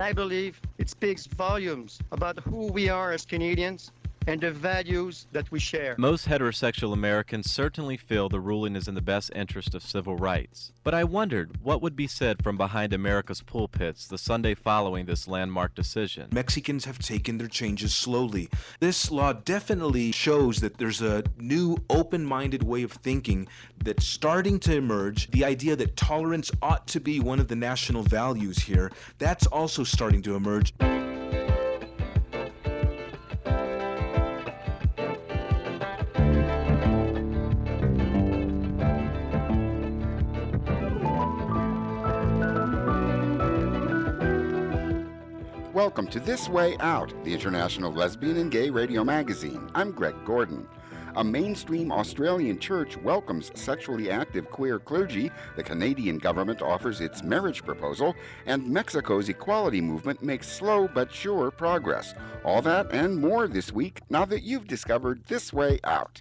I believe it speaks volumes about who we are as Canadians and the values that we share. Most heterosexual Americans certainly feel the ruling is in the best interest of civil rights. But I wondered what would be said from behind America's pulpits the Sunday following this landmark decision. Mexicans have taken their changes slowly. This law definitely shows that there's a new open-minded way of thinking that's starting to emerge. The idea that tolerance ought to be one of the national values here, that's also starting to emerge. Welcome to This Way Out, the international lesbian and gay radio magazine. I'm Greg Gordon. A mainstream Australian church welcomes sexually active queer clergy, the Canadian government offers its marriage proposal, and Mexico's equality movement makes slow but sure progress. All that and more this week, now that you've discovered This Way Out.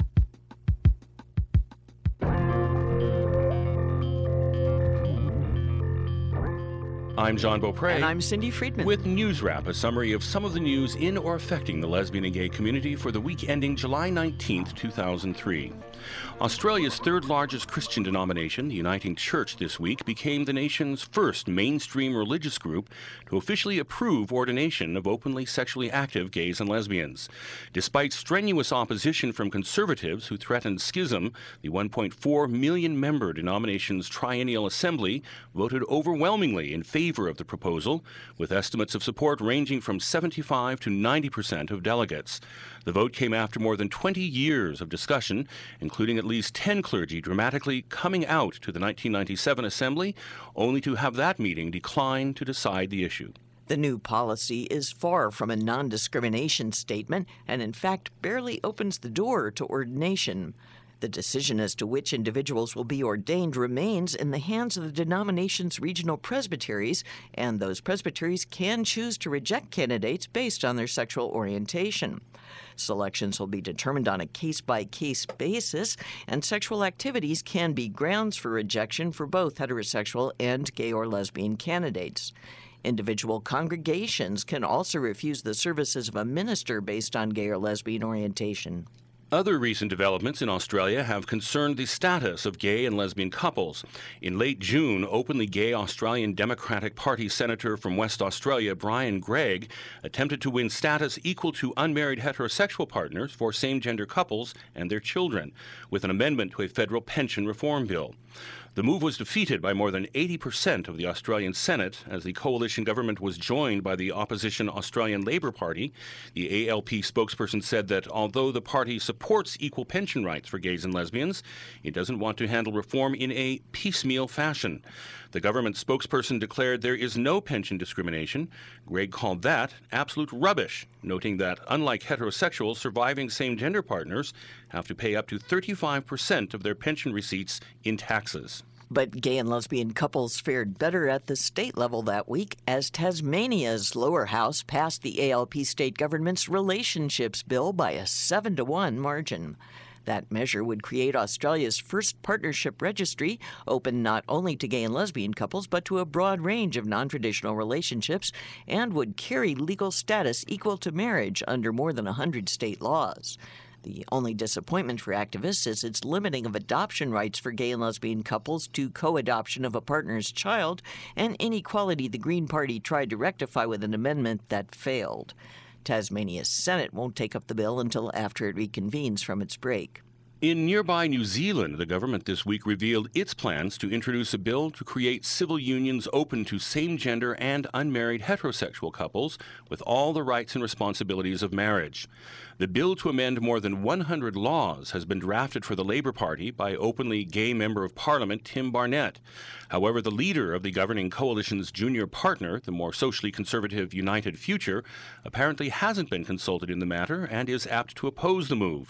I'm John Beaupre. And I'm Cindy Friedman. With News Wrap, a summary of some of the news in or affecting the lesbian and gay community for the week ending July 19th, 2003. Australia's third largest Christian denomination, the Uniting Church, this week became the nation's first mainstream religious group to officially approve ordination of openly sexually active gays and lesbians. Despite strenuous opposition from conservatives who threatened schism, the 1.4 million member denomination's Triennial Assembly voted overwhelmingly in favor of the proposal, with estimates of support ranging from 75 to 90% of delegates. The vote came after more than 20 years of discussion, including at least 10 clergy dramatically coming out to the 1997 Assembly, only to have that meeting decline to decide the issue. The new policy is far from a non-discrimination statement and, in fact, barely opens the door to ordination. The decision as to which individuals will be ordained remains in the hands of the denomination's regional presbyteries, and those presbyteries can choose to reject candidates based on their sexual orientation. Selections will be determined on a case-by-case basis, and sexual activities can be grounds for rejection for both heterosexual and gay or lesbian candidates. Individual congregations can also refuse the services of a minister based on gay or lesbian orientation. Other recent developments in Australia have concerned the status of gay and lesbian couples. In late June, openly gay Australian Democratic Party Senator from West Australia, Brian Gregg, attempted to win status equal to unmarried heterosexual partners for same-gender couples and their children, with an amendment to a federal pension reform bill. The move was defeated by more than 80% of the Australian Senate as the coalition government was joined by the opposition Australian Labor Party. The ALP spokesperson said that although the party supports equal pension rights for gays and lesbians, it doesn't want to handle reform in a piecemeal fashion. The government spokesperson declared there is no pension discrimination. Gregg called that absolute rubbish, noting that unlike heterosexuals, surviving same-gender partners have to pay up to 35% of their pension receipts in taxes. But gay and lesbian couples fared better at the state level that week as Tasmania's lower house passed the ALP state government's relationships bill by a 7-1 margin. That measure would create Australia's first partnership registry, open not only to gay and lesbian couples, but to a broad range of non-traditional relationships, and would carry legal status equal to marriage under more than 100 state laws. The only disappointment for activists is its limiting of adoption rights for gay and lesbian couples to co-adoption of a partner's child, an inequality the Green Party tried to rectify with an amendment that failed. Tasmania's Senate won't take up the bill until after it reconvenes from its break. In nearby New Zealand, the government this week revealed its plans to introduce a bill to create civil unions open to same-gender and unmarried heterosexual couples with all the rights and responsibilities of marriage. The bill to amend more than 100 laws has been drafted for the Labour Party by openly gay Member of Parliament Tim Barnett. However, the leader of the governing coalition's junior partner, the more socially conservative United Future, apparently hasn't been consulted in the matter and is apt to oppose the move.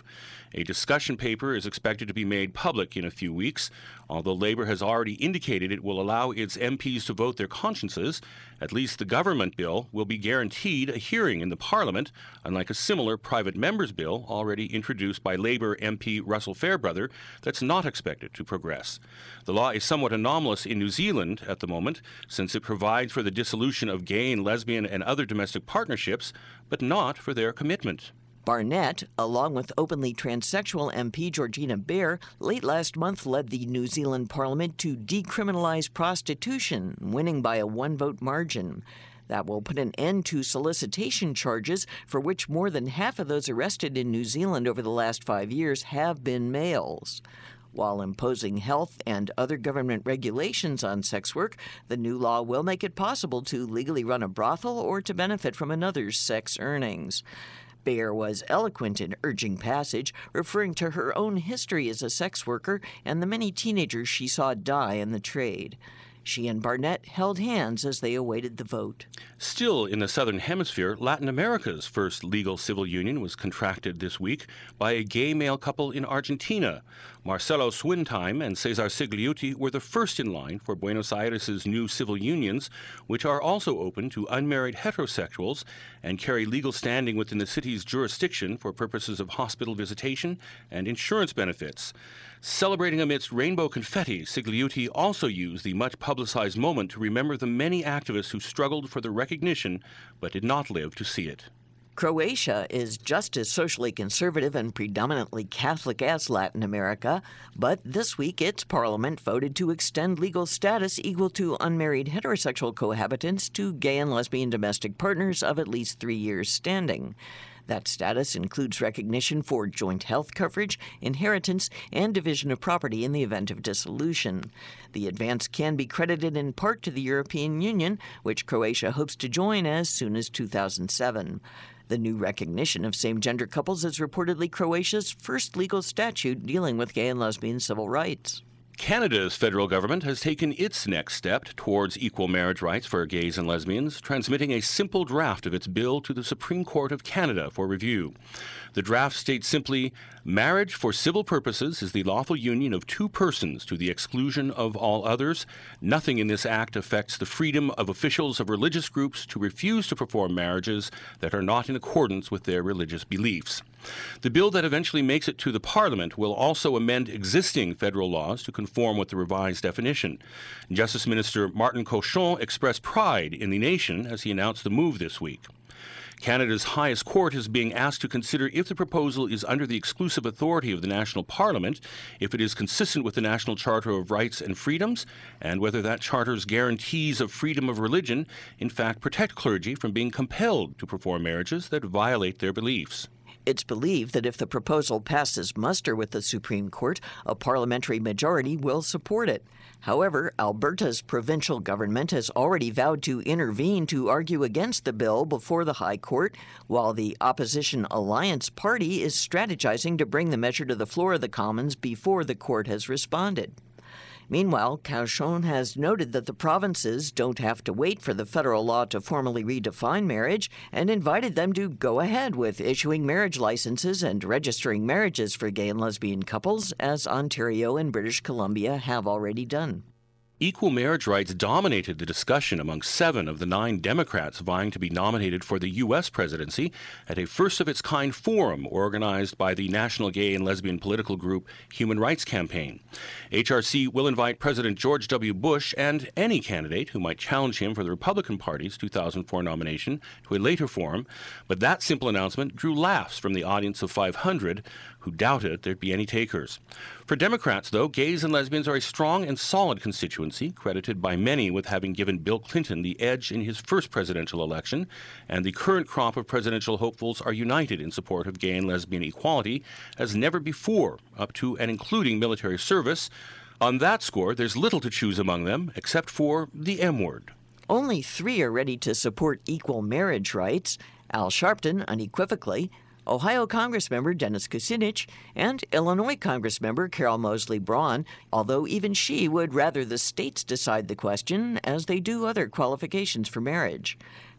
A discussion paper is expected to be made public in a few weeks. Although Labour has already indicated it will allow its MPs to vote their consciences, at least the government bill will be guaranteed a hearing in the Parliament, unlike a similar private member's bill already introduced by Labour MP Russell Fairbrother that's not expected to progress. The law is somewhat anomalous in New Zealand at the moment, since it provides for the dissolution of gay and lesbian and other domestic partnerships, but not for their commitment. Barnett, along with openly transsexual MP Georgina Bear, late last month led the New Zealand Parliament to decriminalize prostitution, winning by a one-vote margin. That will put an end to solicitation charges, for which more than half of those arrested in New Zealand over the last 5 years have been males. While imposing health and other government regulations on sex work, the new law will make it possible to legally run a brothel or to benefit from another's sex earnings. Bear was eloquent in urging passage, referring to her own history as a sex worker and the many teenagers she saw die in the trade. She and Barnett held hands as they awaited the vote. Still in the Southern Hemisphere, Latin America's first legal civil union was contracted this week by a gay male couple in Argentina. Marcelo Swintime and Cesar Sigliuti were the first in line for Buenos Aires' new civil unions, which are also open to unmarried heterosexuals and carry legal standing within the city's jurisdiction for purposes of hospital visitation and insurance benefits. Celebrating amidst rainbow confetti, Sigliuti also used the much-publicized moment to remember the many activists who struggled for the recognition but did not live to see it. Croatia is just as socially conservative and predominantly Catholic as Latin America, but this week its parliament voted to extend legal status equal to unmarried heterosexual cohabitants to gay and lesbian domestic partners of at least 3 years standing. That status includes recognition for joint health coverage, inheritance, and division of property in the event of dissolution. The advance can be credited in part to the European Union, which Croatia hopes to join as soon as 2007. The new recognition of same-gender couples is reportedly Croatia's first legal statute dealing with gay and lesbian civil rights. Canada's federal government has taken its next step towards equal marriage rights for gays and lesbians, transmitting a simple draft of its bill to the Supreme Court of Canada for review. The draft states simply, "Marriage for civil purposes is the lawful union of two persons to the exclusion of all others. Nothing in this act affects the freedom of officials of religious groups to refuse to perform marriages that are not in accordance with their religious beliefs." The bill that eventually makes it to the Parliament will also amend existing federal laws to conform with the revised definition. Justice Minister Martin Cochon expressed pride in the nation as he announced the move this week. Canada's highest court is being asked to consider if the proposal is under the exclusive authority of the National Parliament, if it is consistent with the National Charter of Rights and Freedoms, and whether that charter's guarantees of freedom of religion in fact protect clergy from being compelled to perform marriages that violate their beliefs. It's believed that if the proposal passes muster with the Supreme Court, a parliamentary majority will support it. However, Alberta's provincial government has already vowed to intervene to argue against the bill before the High Court, while the opposition Alliance Party is strategizing to bring the measure to the floor of the Commons before the court has responded. Meanwhile, Cochon has noted that the provinces don't have to wait for the federal law to formally redefine marriage and invited them to go ahead with issuing marriage licenses and registering marriages for gay and lesbian couples, as Ontario and British Columbia have already done. Equal marriage rights dominated the discussion among 7 of the 9 Democrats vying to be nominated for the U.S. presidency at a first-of-its-kind forum organized by the national gay and lesbian political group Human Rights Campaign. HRC will invite President George W. Bush and any candidate who might challenge him for the Republican Party's 2004 nomination to a later forum, but that simple announcement drew laughs from the audience of 500 who doubted there'd be any takers. For Democrats, though, gays and lesbians are a strong and solid constituency, credited by many with having given Bill Clinton the edge in his first presidential election, and the current crop of presidential hopefuls are united in support of gay and lesbian equality as never before, up to and including military service. On that score, there's little to choose among them, except for the M word. Only 3 are ready to support equal marriage rights: Al Sharpton, unequivocally, Ohio Congressmember Dennis Kucinich, and Illinois Congressmember Carol Moseley Braun, although even she would rather the states decide the question, as they do other qualifications for marriage.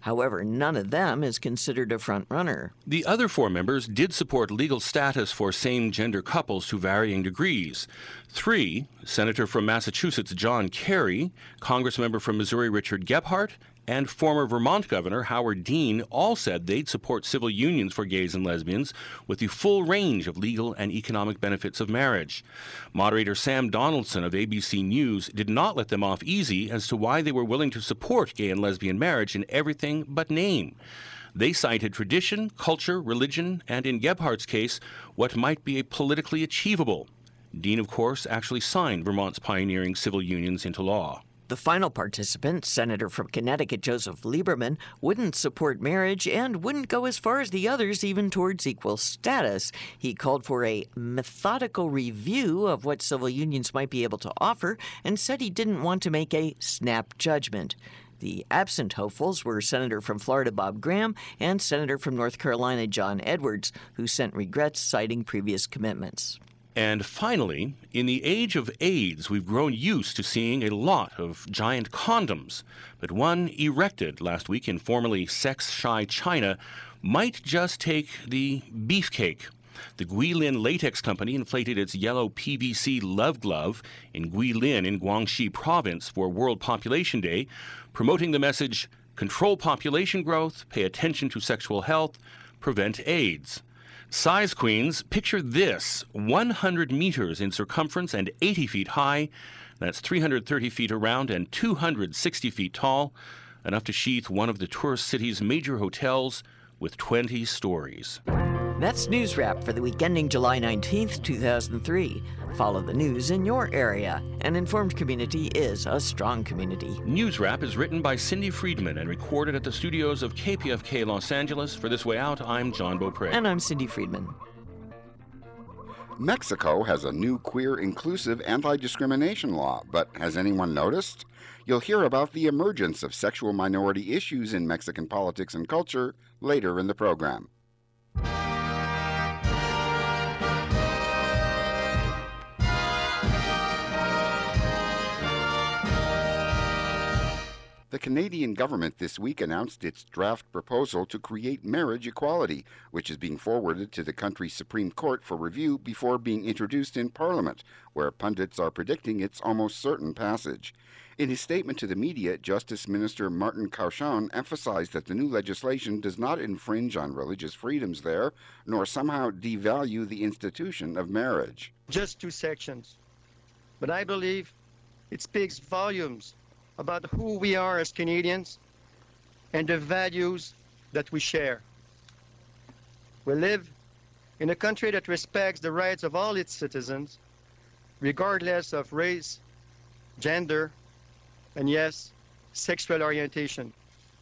However, none of them is considered a front-runner. The other 4 members did support legal status for same-gender couples to varying degrees. 3, Senator from Massachusetts John Kerry, Congressmember from Missouri Richard Gephardt, and former Vermont Governor Howard Dean all said they'd support civil unions for gays and lesbians with the full range of legal and economic benefits of marriage. Moderator Sam Donaldson of ABC News did not let them off easy as to why they were willing to support gay and lesbian marriage in everything but name. They cited tradition, culture, religion, and in Gephardt's case, what might be a politically achievable. Dean, of course, actually signed Vermont's pioneering civil unions into law. The final participant, Senator from Connecticut Joseph Lieberman, wouldn't support marriage and wouldn't go as far as the others even towards equal status. He called for a methodical review of what civil unions might be able to offer and said he didn't want to make a snap judgment. The absent hopefuls were Senator from Florida Bob Graham and Senator from North Carolina John Edwards, who sent regrets citing previous commitments. And finally, in the age of AIDS, we've grown used to seeing a lot of giant condoms. But one erected last week in formerly sex-shy China might just take the beefcake. The Guilin Latex Company inflated its yellow PVC love glove in Guilin in Guangxi Province for World Population Day, promoting the message, control population growth, pay attention to sexual health, prevent AIDS. Size queens, picture this, 100 meters in circumference and 80 feet high. That's 330 feet around and 260 feet tall, enough to sheath one of the tourist city's major hotels with 20 stories. That's News Wrap for the week ending July 19th, 2003. Follow the news in your area. An informed community is a strong community. News Wrap is written by Cindy Friedman and recorded at the studios of KPFK Los Angeles. For This Way Out, I'm John Beaupre. And I'm Cindy Friedman. Mexico has a new queer inclusive anti-discrimination law, but has anyone noticed? You'll hear about the emergence of sexual minority issues in Mexican politics and culture later in the program. The Canadian government this week announced its draft proposal to create marriage equality, which is being forwarded to the country's Supreme Court for review before being introduced in Parliament, where pundits are predicting its almost certain passage. In his statement to the media, Justice Minister Martin Cauchon emphasized that the new legislation does not infringe on religious freedoms there, nor somehow devalue the institution of marriage. Just 2 sections. But I believe it speaks volumes about who we are as Canadians and the values that we share. We live in a country that respects the rights of all its citizens, regardless of race, gender, and yes, sexual orientation.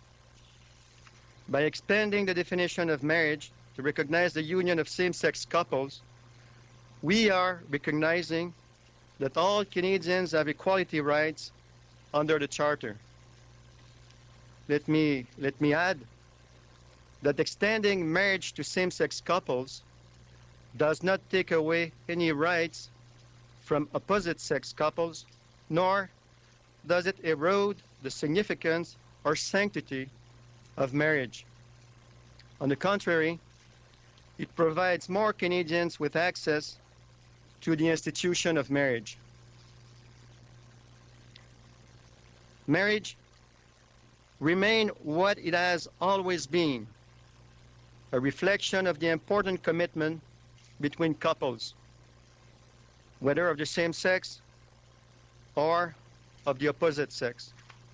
By expanding the definition of marriage to recognize the union of same-sex couples, we are recognizing that all Canadians have equality rights under the Charter. Let me add that extending marriage to same-sex couples does not take away any rights from opposite-sex couples, nor does it erode the significance or sanctity of marriage. On the contrary, it provides more Canadians with access to the institution of marriage. Marriage remains what it has always been, a reflection of the important commitment between couples, whether of the same sex or of the opposite sex.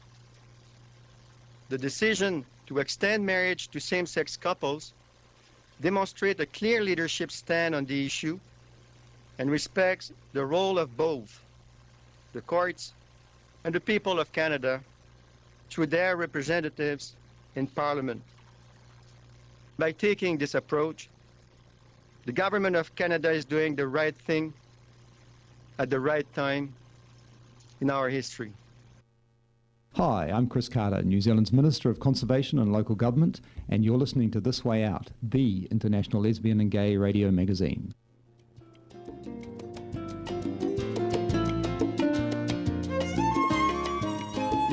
The decision to extend marriage to same-sex couples demonstrates a clear leadership stand on the issue and respects the role of both the courts and the people of Canada through their representatives in Parliament. By taking this approach, the Government of Canada is doing the right thing at the right time in our history. Hi, I'm Chris Carter, New Zealand's Minister of Conservation and Local Government, and you're listening to This Way Out, the international lesbian and gay radio magazine.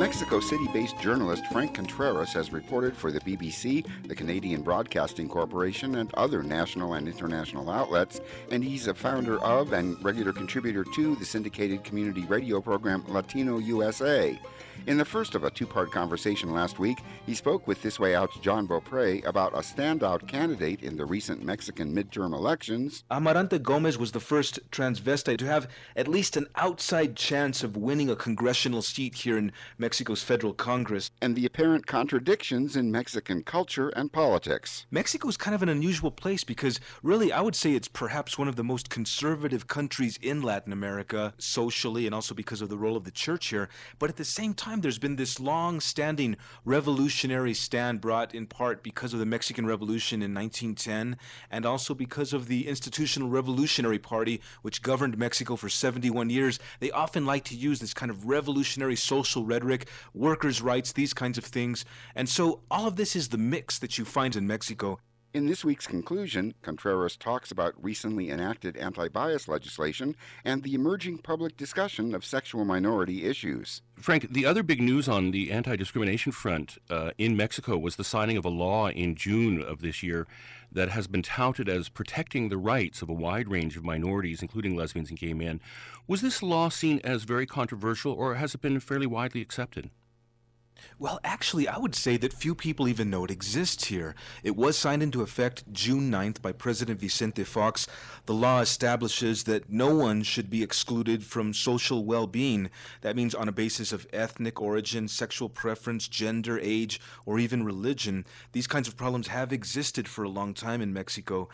Mexico City-based journalist Frank Contreras has reported for the BBC, the Canadian Broadcasting Corporation, and other national and international outlets, and he's a founder of and regular contributor to the syndicated community radio program Latino USA. In the first of a two-part conversation last week, he spoke with This Way Out's John Beaupre about a standout candidate in the recent Mexican midterm elections. Amarante Gomez was the first transvestite to have at least an outside chance of winning a congressional seat here in Mexico's federal Congress. And the apparent contradictions in Mexican culture and politics. Mexico is kind of an unusual place because really I would say it's perhaps one of the most conservative countries in Latin America socially, and also because of the role of the church here. But at the same time, there's been this long-standing revolutionary stand brought in part because of the Mexican Revolution in 1910 and also because of the Institutional Revolutionary Party, which governed Mexico for 71 years. They often like to use this kind of revolutionary social rhetoric, workers' rights, these kinds of things. And so all of this is the mix that you find in Mexico. In this week's conclusion, Contreras talks about recently enacted anti-bias legislation and the emerging public discussion of sexual minority issues. Frank, the other big news on the anti-discrimination front in Mexico was the signing of a law in June of this year that has been touted as protecting the rights of a wide range of minorities, including lesbians and gay men. Was this law seen as very controversial, or has it been fairly widely accepted? Well, actually, I would say that few people even know it exists here. It was signed into effect June 9th by President Vicente Fox. The law establishes that no one should be excluded from social well-being. That means on a basis of ethnic origin, sexual preference, gender, age, or even religion. These kinds of problems have existed for a long time in Mexico.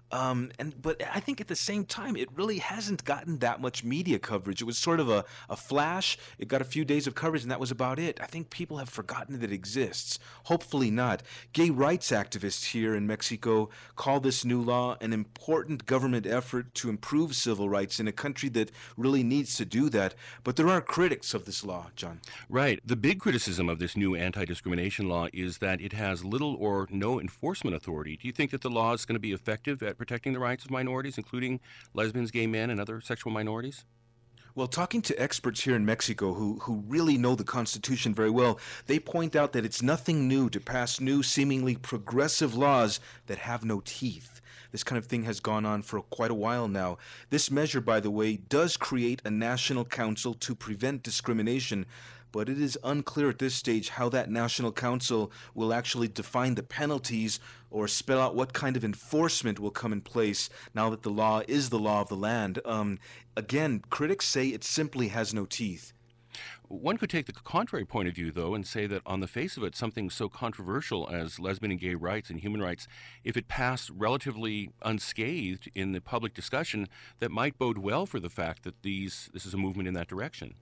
But I think at the same time, it really hasn't gotten that much media coverage. It was sort of a flash. It got a few days of coverage, and that was about it. I think people have forgotten that it exists. Hopefully not. Gay rights activists here in Mexico call this new law an important government effort to improve civil rights in a country that really needs to do that. But there are critics of this law, John. Right. The big criticism of this new anti-discrimination law is that it has little or no enforcement authority. Do you think that the law is going to be effective at protecting the rights of minorities, including lesbians, gay men, and other sexual minorities? Well, talking to experts here in Mexico who really know the Constitution very well, they point out that it's nothing new to pass new, seemingly progressive laws that have no teeth. This kind of thing has gone on for quite a while now. This measure, by the way, does create a national council to prevent discrimination, but it is unclear at this stage how that National Council will actually define the penalties or spell out what kind of enforcement will come in place now that the law is the law of the land. Again, critics say it simply has no teeth. One could take the contrary point of view, though, and say that on the face of it, something so controversial as lesbian and gay rights and human rights, if it passed relatively unscathed in the public discussion, that might bode well for the fact that this is a movement in that direction.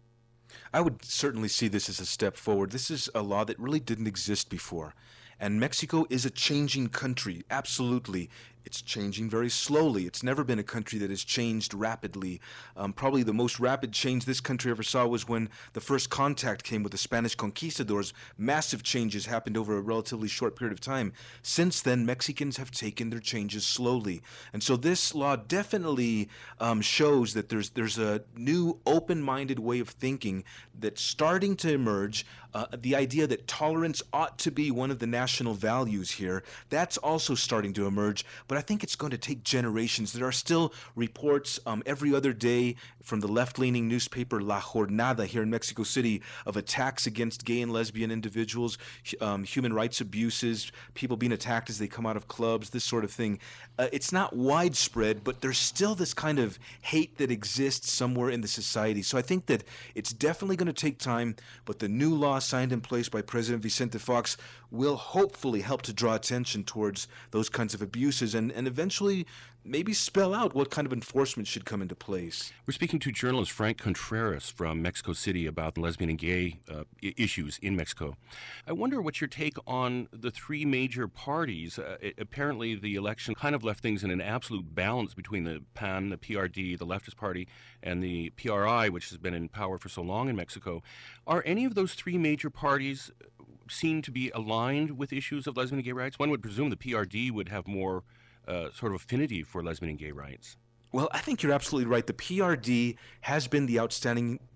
I would certainly see this as a step forward. This is a law that really didn't exist before. And Mexico is a changing country, absolutely. It's changing very slowly. It's never been a country that has changed rapidly. Probably the most rapid change this country ever saw was when the first contact came with the Spanish conquistadors. Massive changes happened over a relatively short period of time. Since then, Mexicans have taken their changes slowly. And so this law definitely shows that there's a new open-minded way of thinking that's starting to emerge. The idea that tolerance ought to be one of the national values here, that's also starting to emerge. But I think it's going to take generations. There are still reports every other day from the left-leaning newspaper La Jornada here in Mexico City of attacks against gay and lesbian individuals, human rights abuses, people being attacked as they come out of clubs, this sort of thing. It's not widespread, but there's still this kind of hate that exists somewhere in the society. So I think that it's definitely going to take time, but the new law signed in place by President Vicente Fox will hopefully help to draw attention towards those kinds of abuses and eventually maybe spell out what kind of enforcement should come into place. We're speaking to journalist Frank Contreras from Mexico City about lesbian and gay issues in Mexico. I wonder what your take on the three major parties. Apparently the election kind of left things in an absolute balance between the PAN, the PRD, the leftist party, and the PRI, which has been in power for so long in Mexico. Are any of those three major parties seen to be aligned with issues of lesbian and gay rights? One would presume the PRD would have more sort of affinity for lesbian and gay rights. Well, I think you're absolutely right. The PRD has been the outstanding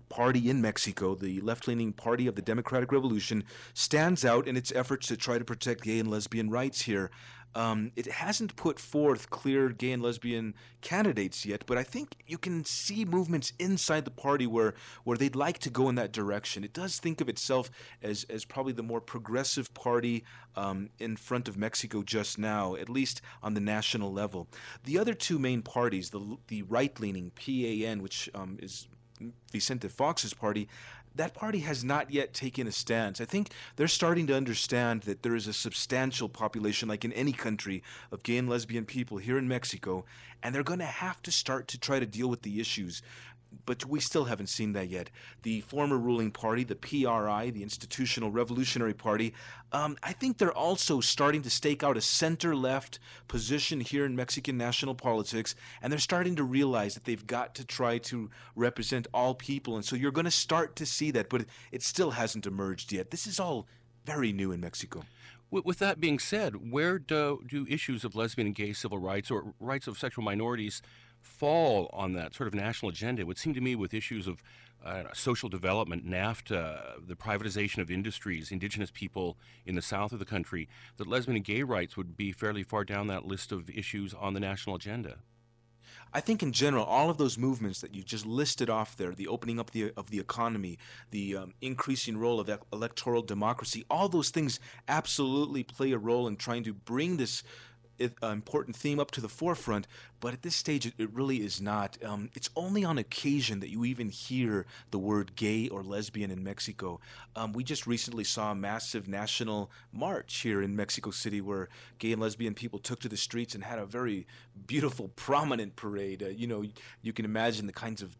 party in Mexico, the left-leaning Party of the Democratic Revolution, stands out in its efforts to try to protect gay and lesbian rights here. It hasn't put forth clear gay and lesbian candidates yet, but I think you can see movements inside the party where they'd like to go in that direction. It does think of itself as probably the more progressive party in front of Mexico just now, at least on the national level. The other two main parties, the right-leaning PAN, which is Vicente Fox's party, that party has not yet taken a stance. I think they're starting to understand that there is a substantial population, like in any country, of gay and lesbian people here in Mexico, and they're going to have to start to try to deal with the issues. But we still haven't seen that yet. The former ruling party, the PRI, the Institutional Revolutionary Party, I think they're also starting to stake out a center-left position here in Mexican national politics, and they're starting to realize that they've got to try to represent all people. And so you're going to start to see that, but it still hasn't emerged yet. This is all very new in Mexico. With that being said, where do issues of lesbian and gay civil rights or rights of sexual minorities fall on that sort of national agenda? It would seem to me with issues of social development, NAFTA, the privatization of industries, indigenous people in the south of the country, that lesbian and gay rights would be fairly far down that list of issues on the national agenda. I think in general, all of those movements that you just listed off there, the opening up of the economy, the increasing role of electoral democracy, all those things absolutely play a role in trying to bring this important theme up to the forefront, but at this stage it really is not. It's only on occasion that you even hear the word gay or lesbian in Mexico. We just recently saw a massive national march here in Mexico City where gay and lesbian people took to the streets and had a very beautiful, prominent parade. You can imagine the kinds of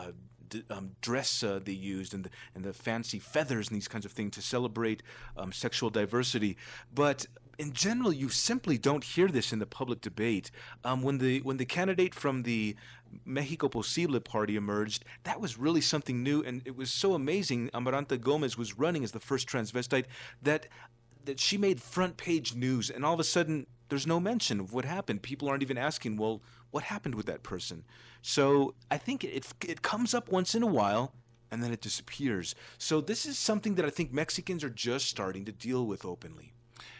dress they used and the fancy feathers and these kinds of things to celebrate sexual diversity. But in general, you simply don't hear this in the public debate. When the candidate from the Mexico Posible party emerged, that was really something new, and it was so amazing. Amaranta Gomez was running as the first transvestite that she made front page news, and all of a sudden there's no mention of what happened. People aren't even asking, well, what happened with that person? So I think it comes up once in a while, and then it disappears. So this is something that I think Mexicans are just starting to deal with openly.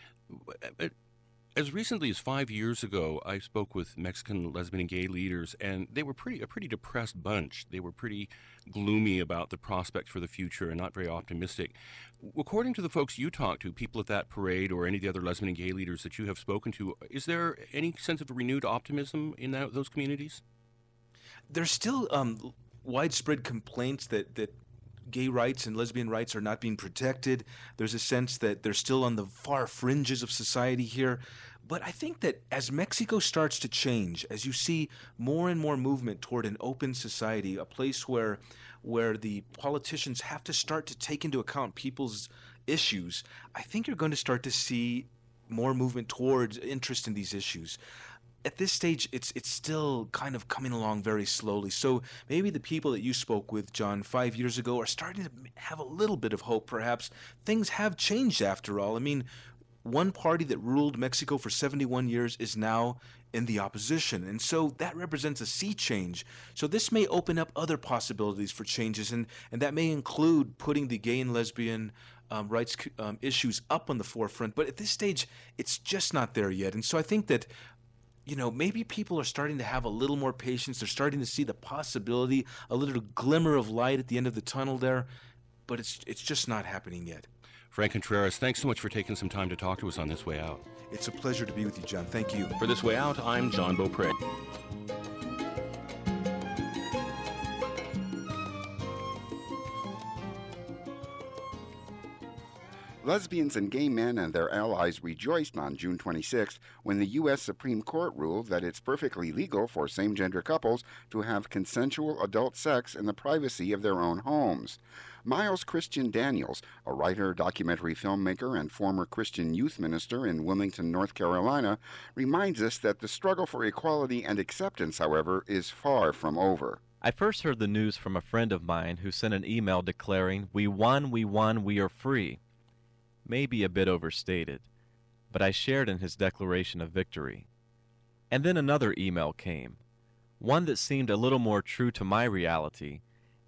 As recently as 5 years ago, I spoke with Mexican lesbian and gay leaders, and they were a pretty depressed bunch. They were pretty gloomy about the prospects for the future and not very optimistic. According to the folks you talked to, people at that parade or any of the other lesbian and gay leaders that you have spoken to, is there any sense of renewed optimism in those communities? There's still widespread complaints that gay rights and lesbian rights are not being protected. There's a sense that they're still on the far fringes of society here. But I think that as Mexico starts to change, as you see more and more movement toward an open society, a place where the politicians have to start to take into account people's issues, I think you're going to start to see more movement towards interest in these issues. At this stage, it's still kind of coming along very slowly. So maybe the people that you spoke with, John, 5 years ago are starting to have a little bit of hope, perhaps. Things have changed after all. I mean, one party that ruled Mexico for 71 years is now in the opposition. And so that represents a sea change. So this may open up other possibilities for changes, and that may include putting the gay and lesbian rights issues up on the forefront. But at this stage, it's just not there yet. And so I think that maybe people are starting to have a little more patience. They're starting to see the possibility, a little glimmer of light at the end of the tunnel there, but it's just not happening yet. Frank Contreras, thanks so much for taking some time to talk to us on This Way Out. It's a pleasure to be with you, John. Thank you. For This Way Out, I'm John Beaupre. Lesbians and gay men and their allies rejoiced on June 26th when the U.S. Supreme Court ruled that it's perfectly legal for same-gender couples to have consensual adult sex in the privacy of their own homes. Miles Christian Daniels, a writer, documentary filmmaker, and former Christian youth minister in Wilmington, North Carolina, reminds us that the struggle for equality and acceptance, however, is far from over. I first heard the news from a friend of mine who sent an email declaring, "We won, we are free." Maybe a bit overstated, but I shared in his declaration of victory. And then another email came, one that seemed a little more true to my reality,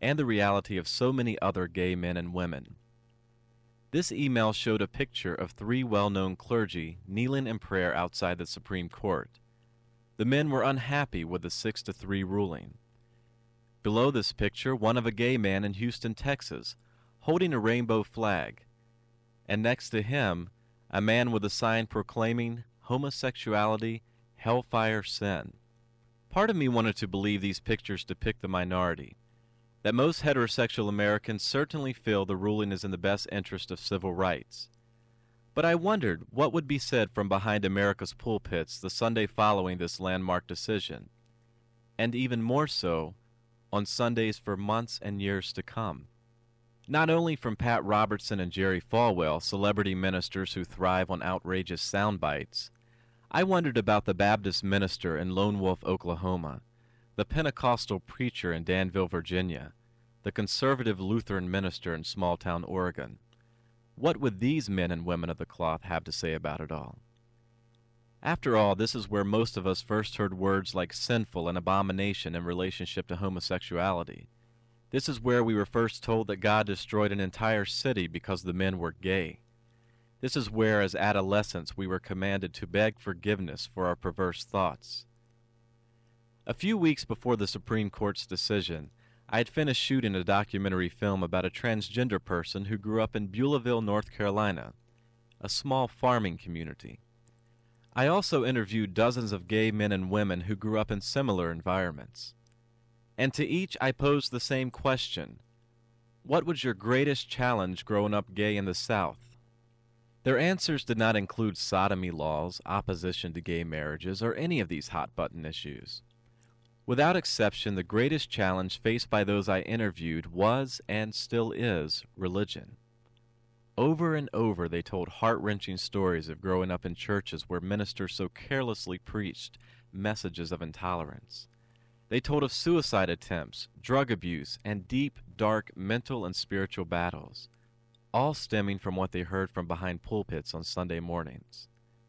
and the reality of so many other gay men and women. This email showed a picture of 3 well-known clergy kneeling in prayer outside the Supreme Court. The men were unhappy with the 6-3 ruling. Below this picture, one of a gay man in Houston, Texas, holding a rainbow flag, and next to him, a man with a sign proclaiming homosexuality, hellfire sin. Part of me wanted to believe these pictures depict the minority, that most heterosexual Americans certainly feel the ruling is in the best interest of civil rights. But I wondered what would be said from behind America's pulpits the Sunday following this landmark decision, and even more so, on Sundays for months and years to come. Not only from Pat Robertson and Jerry Falwell, celebrity ministers who thrive on outrageous sound bites, I wondered about the Baptist minister in Lone Wolf, Oklahoma, the Pentecostal preacher in Danville, Virginia, the conservative Lutheran minister in small-town Oregon. What would these men and women of the cloth have to say about it all? After all, this is where most of us first heard words like sinful and abomination in relationship to homosexuality. This is where we were first told that God destroyed an entire city because the men were gay. This is where, as adolescents, we were commanded to beg forgiveness for our perverse thoughts. A few weeks before the Supreme Court's decision, I had finished shooting a documentary film about a transgender person who grew up in Beulahville, North Carolina, a small farming community. I also interviewed dozens of gay men and women who grew up in similar environments. And to each I posed the same question: what was your greatest challenge growing up gay in the South? Their answers did not include sodomy laws, opposition to gay marriages, or any of these hot-button issues. Without exception, the greatest challenge faced by those I interviewed was, and still is, religion. Over and over they told heart-wrenching stories of growing up in churches where ministers so carelessly preached messages of intolerance. They told of suicide attempts, drug abuse, and deep, dark mental and spiritual battles, all stemming from what they heard from behind pulpits on Sunday mornings.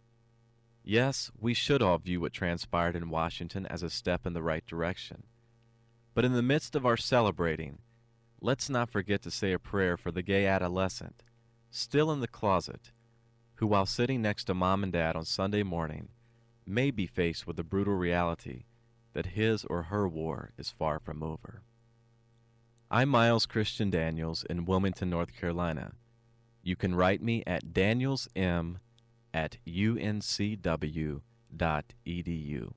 Yes, we should all view what transpired in Washington as a step in the right direction. But in the midst of our celebrating, let's not forget to say a prayer for the gay adolescent, still in the closet, who while sitting next to mom and dad on Sunday morning, may be faced with the brutal reality that his or her war is far from over. I'm Miles Christian Daniels in Wilmington, North Carolina. You can write me at danielsm@uncw.edu.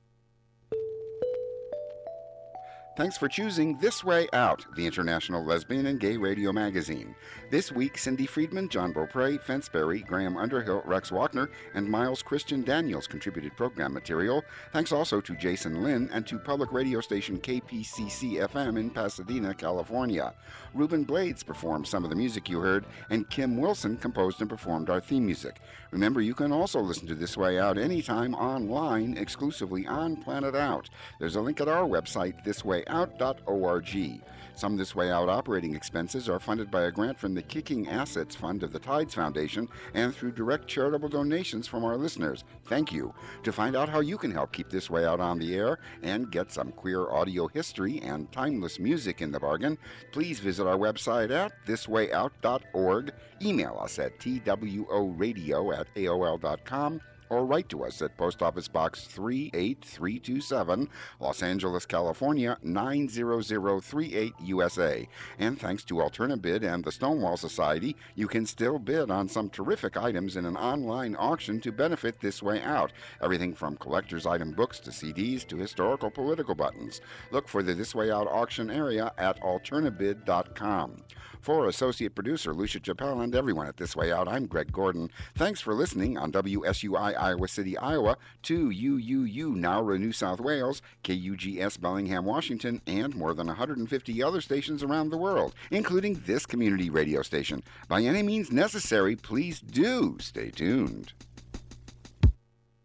Thanks for choosing This Way Out, the International Lesbian and Gay Radio Magazine. This week, Cindy Friedman, John Beaupre, Fence Berry, Graham Underhill, Rex Wagner, and Miles Christian Daniels contributed program material. Thanks also to Jason Lynn and to public radio station KPCC-FM in Pasadena, California. Ruben Blades performed some of the music you heard, and Kim Wilson composed and performed our theme music. Remember, you can also listen to This Way Out anytime online, exclusively on Planet Out. There's a link at our website, thiswayout.org. Some This Way Out operating expenses are funded by a grant from the Kicking Assets Fund of the Tides Foundation and through direct charitable donations from our listeners. Thank you. To find out how you can help keep This Way Out on the air and get some queer audio history and timeless music in the bargain, please visit our website at thiswayout.org, email us at tworadio@aol.com, or write to us at Post Office Box 38327, Los Angeles, California, 90038 USA. And thanks to Alternabid and the Stonewall Society, you can still bid on some terrific items in an online auction to benefit This Way Out. Everything from collector's item books to CDs to historical political buttons. Look for the This Way Out auction area at alternabid.com. For associate producer Lucia Chappelle and everyone at This Way Out, I'm Greg Gordon. Thanks for listening on WSUI Iowa City, Iowa, to UUU Nowra, New South Wales, KUGS Bellingham, Washington, and more than 150 other stations around the world, including this community radio station. By any means necessary, please do stay tuned.